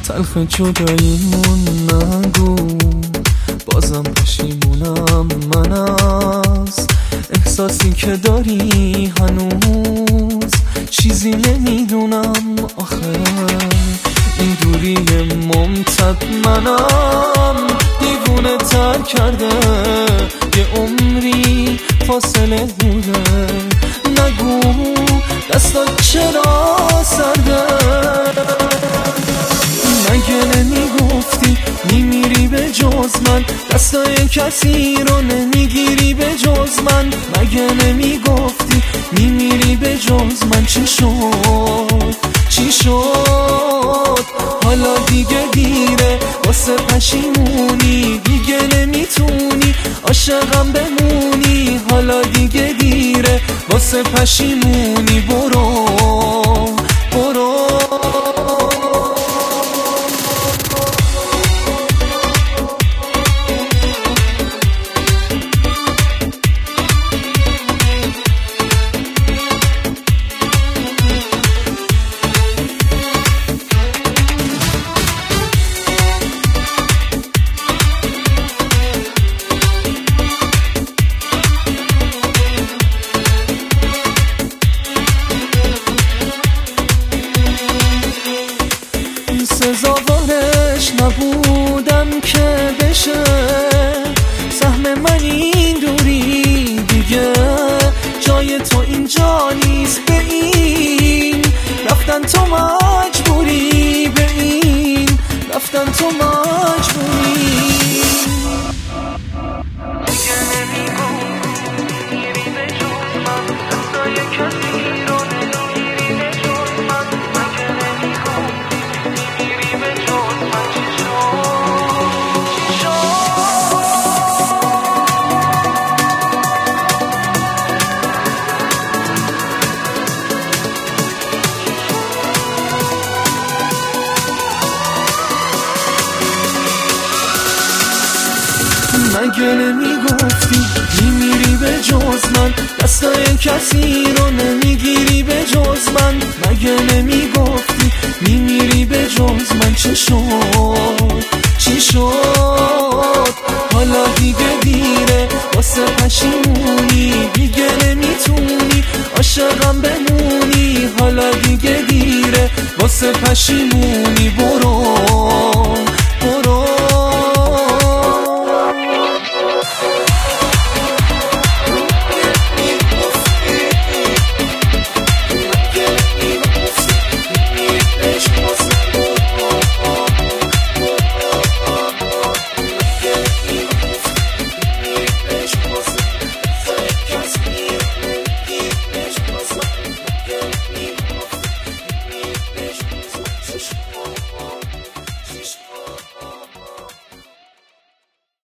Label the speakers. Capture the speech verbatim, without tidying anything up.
Speaker 1: تلخ جداییمون نگو، بازم پشیمونم من از احساسی که داری هنوز. چیزی نمیدونم آخه این دوری ممتد منم دیوونه تر کرده، یه عمری فاصله بوده. نگو دستات چرا سرده، مگه نمیگفتی میمیری به جز من؟ دستای کسی رو نمیگیری به جز من. مگه نمیگفتی میمیری به جز من؟ چی شد چی شد حالا دیگه دیره واسه پشیمونی، دیگه نمیتونی عاشقم بمونی. حالا دیگه دیره واسه پشیمونی، برو برو. سزاوارش نبودم که بشه سهم من این دوری، دیگه جای تو اینجا نیست. به این رفتن تو مجبوری، به این رفتن تو مجبوری. مگه نمیگفتی میمیری به جز من؟ دستای کسی رو نمیگیری به جز من. مگه نمیگفتی میمیری به جز من؟ چی شد چی شد حالا دیگه دیره واسه پشیمونی، دیگه نمیتونی عاشقم بمونی. حالا دیگه دیره واسه پشیمونی، برو برو.